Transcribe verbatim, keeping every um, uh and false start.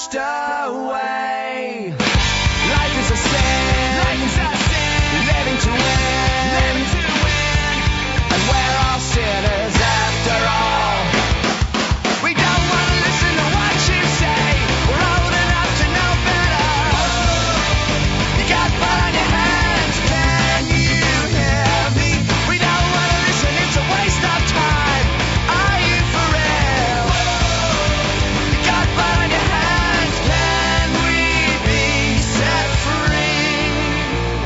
washed away. Life is a sin, Life is a sin. Living to win, Living to win. And when